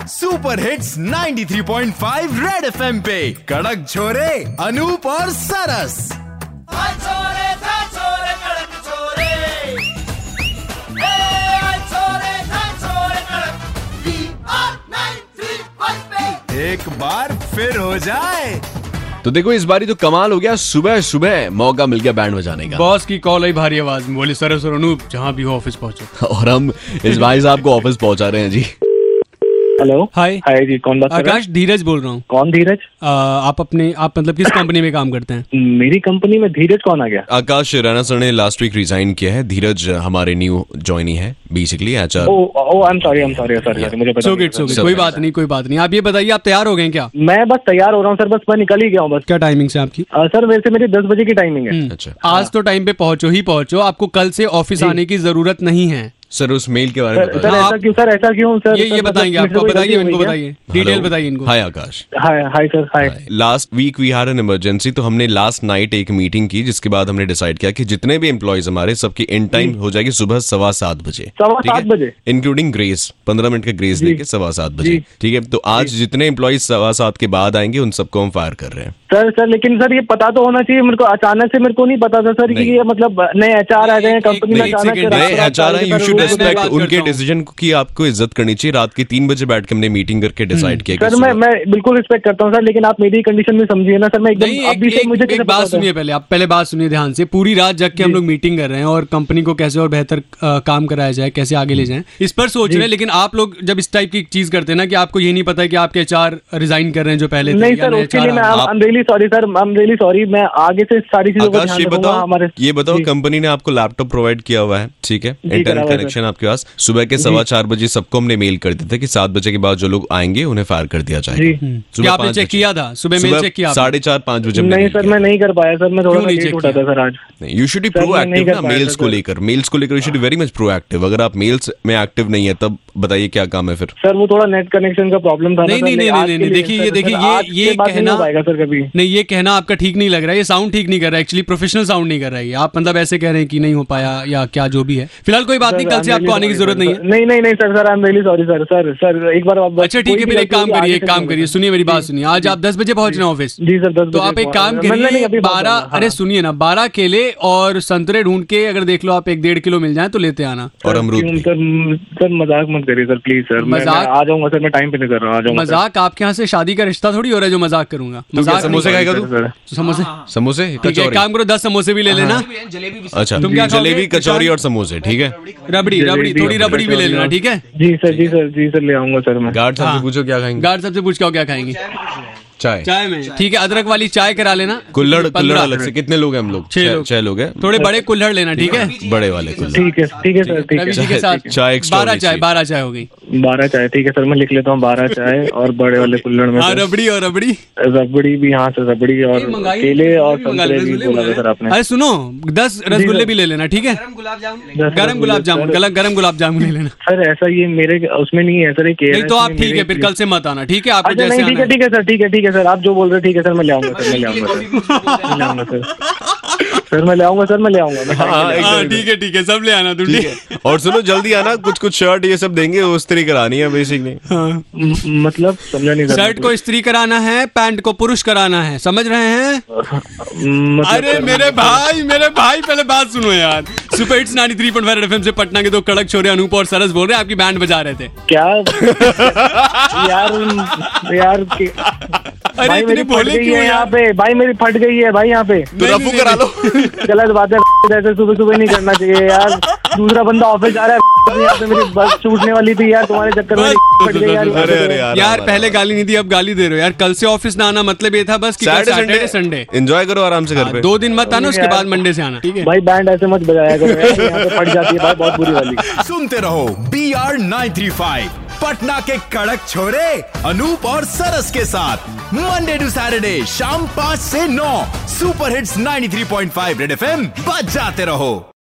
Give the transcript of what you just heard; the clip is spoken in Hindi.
सुपर हिट्स 93.5 रेड एफएम पे कड़क छोरे अनूप और सरस। एक बार फिर हो जाए तो देखो इस बारी तो कमाल हो गया, सुबह सुबह मौका मिल गया बैंड बजाने का। बॉस की कॉल आई भारी आवाज में, बोले सरस और अनूप जहाँ भी हो ऑफिस पहुंचो। और हम इस भाई साहब को ऑफिस पहुंचा रहे हैं जी। हेलो हाय हाय जी, कौन बात कर रहा है? आकाश, धीरज बोल रहा हूँ। कौन धीरज? आप मतलब किस कंपनी में काम करते हैं? मेरी कंपनी में धीरज कौन आ गया? आकाश राणा सर ने लास्ट वीक रिजाइन किया है। धीरज हमारे न्यू ज्वाइनी है, basically HR. Oh I am sorry मुझे पता कोई बात नहीं। आप ये बताइए, आप तैयार हो गए क्या? मैं बस तैयार हो रहा हूँ सर, बस मैं निकल ही गया हूँ बस। क्या टाइमिंग से आपकी? सर वैसे मेरी 10 बजे की टाइमिंग है। अच्छा, आज तो टाइम पे पहुंचो। आपको कल से ऑफिस आने की जरूरत नहीं है। सर उस मेल के बारे में सर ऐसा क्यों सर? ये बताएंगे आपको, बताइए इनको, बताइए डिटेल बताइए इनको। Hi Akash. Hi sir, hi. Last week we had an emergency, तो हमने लास्ट नाइट एक मीटिंग की, जिसके बाद हमने डिसाइड किया कि जितने भी एम्प्लॉइज हमारे सबकी एंड टाइम हो जाएगी सुबह 7:15 बजे, 7:15 बजे, इंक्लूडिंग ग्रेस 15 मिनट का ग्रेस देके 7:15 बजे। ठीक है, तो आज जितने एम्प्लॉइज 7:15 के बाद आएंगे उन सबको हम फायर कर रहे हैं। सर लेकिन सर ये पता तो होना चाहिए मेरे को। अचानक से मेरे को नहीं पता था सर कि ये मतलब नए एचआर आ गए हैं कंपनी में। अचानक नए एचआर है, यू शुड रिस्पेक्ट उनके डिसीजन की। आपको इज्जत करनी चाहिए। रात के 3 बजे बैठ के हमने मीटिंग करके डिसाइड किया। सर मैं बिल्कुल रिस्पेक्ट करता हूँ सर, लेकिन आप मेरी कंडीशन में समझिए ना सर। मैं एकदम अभी से मुझे एक बात सुनिए पहले, आप पहले बात सुनिए ध्यान से। पूरी रात जग के हम लोग मीटिंग कर रहे हैं और कंपनी को कैसे और बेहतर काम कराया जाए, कैसे आगे ले जाएं, इस पर सोच रहे हैं। लेकिन आप लोग जब इस टाइप की चीज करते हैं ना कि आपको ये नहीं पता है कि आपके एचआर रिजाइन कर रहे हैं जो पहले नहीं सर, उसके लिए I am really sorry sir, I am really sorry. मैं आगे से सारी चीजों को ध्यान रखूंगा। हमारे ये बताओ, कंपनी ने आपको लैपटॉप प्रोवाइड किया हुआ है, ठीक है, इंटरनेट कनेक्शन आपके पास। सुबह के 4:15 बजे सबको हमने मेल कर दिया था कि 7 बजे के बाद जो लोग आएंगे उन्हें फायर कर दिया जाएगा। आपने चेक किया था? सुबह मेल चेक किया? 4:30-5 बजे। नहीं सर, मैं नहीं कर पाया सर, मैं थोड़ा लेट उठा था सर आज। यू शुड बी प्रोएक्टिव ना मेल्स को लेकर। You should be very much proactive. अगर आप मेल्स में एक्टिव नहीं है तब बताइए क्या काम है फिर? सर वो थोड़ा नेट कनेक्शन का प्रॉब्लम था। नहीं, देखिए ये कहना सर कभी नहीं, ये कहना आपका ठीक नहीं लग रहा है। ये साउंड ठीक नहीं कर रहा है, एक्चुअली प्रोफेशनल साउंड नहीं कर रहा है। आप मतलब ऐसे कह रहे हैं कि नहीं हो पाया या क्या, जो भी है। फिलहाल कोई बात नहीं, कल से आपको आने की जरूरत नहीं है। नहीं sir, I am really sorry sir एक बार आप। अच्छा ठीक है, फिर एक काम करिए, सुनिए मेरी बात सुनिए। आज आप 10 बजे पहुंच रहे हैं ऑफिस? जी सर, 10 बजे। तो आप एक काम करिए, 12 अरे सुनिए ना, 12 केले और संतरे ढूंढ के अगर देख लो आप 1-1.5 किलो मिल जाए तो लेते आना। और अमरूद। सर मजाक मत करिए सर प्लीज सर। मजाक आ जाऊंगा सर, मैं टाइम पे नहीं कर रहा हूँ। मजाक आपके यहाँ से शादी का रिश्ता थोड़ी हो रहा है जो मजाक करूंगा। मजाक समोसे खाएगा तू? समोसे ठीक है, काम करो 10 समोसे भी ले लेना। अच्छा, तुम क्या? जलेबी, कचौरी और समोसे, ठीक है। रबड़ी थोड़ी रबड़ी भी ले लेना, ठीक है? जी सर ले आऊंगा सर मैं। गार्ड साहब से पूछो क्या खाएंगे। गार्ड साहब से पूछ क्या खाएंगे? चाय में ठीक है, अदरक वाली चाय करा लेना। कुल्हड़ अलग से। कितने लोग हैं हम लोग? 6 लोग हैं। थोड़े बड़े कुल्हड़ लेना, ठीक है? बड़े वाले कुल्हड़। ठीक है सर, ठीक है। के साथ चाय 12 चाय हो गई। 12 चाय ठीक है सर, मैं लिख लेता हूँ 12 चाय और बड़े वाले कुल्हड़ में। रबड़ी भी, हाँ सर, रबड़ी और केले और संतरे भी बोला था सर आपने। अरे सुनो, 10 रसगुल्ले भी ले लेना, ठीक है? गरम गुलाब जामुन ले लेना। सर ऐसा ये मेरे उसमें नहीं है सर। नहीं तो आप ठीक है, फिर कल से मत आना, ठीक है? आपको जैसे ठीक है सर, आप जो बोल रहे ठीक है सर, मैं ले आऊंगा सर, मैं ले आऊंगा हाँ ठीक है, सब ले आना तुम, ठीक है? और सुनो जल्दी आना, कुछ शर्ट ये सब देंगे, वो इस्त्री करानी है बेसिकली। मतलब समझा नहीं। शर्ट को इस्त्री कराना है, पैंट को पुरुष कराना है, समझ रहे हैं? अरे मेरे भाई पहले बात सुनो यार। सुपर हिट्स 93.5 रेड एफएम से पटना के दो कड़क छोरे अनूप और सरस बोल रहे हैं, आपकी बैंड बजा रहे थे क्या? यार अरे इतने बोले क्यों यहाँ पे? भाई मेरी फट गई है भाई यहाँ पे। तो रफू करा लो। गलत बात है, ऐसे सुबह नहीं करना चाहिए यार। दूसरा बंदा ऑफिस जा रहा है, यहाँ पे मेरी बस छूटने वाली थी यार, तुम्हारे चक्कर में फट गई यार। यार पहले गाली नहीं दी, अब गाली दे रहे हो यार। कल से ऑफिस ना आना मतलब ये था बस कि सैटरडे संडे एंजॉय करो आराम से घर पे। 2 दिन मत आना, उसके बाद मंडे से आना, ठीक है? भाई बैंड ऐसे मत बजाया करो, यहाँ पे फट जाती है भाई, बहुत बुरी वाली। सुनते रहो BR 935 पटना के कड़क छोरे अनूप और सरस के साथ मंडे टू सैटरडे शाम 5 से 9 सुपर हिट्स 93.5 रेड एफएम बजाते रहो।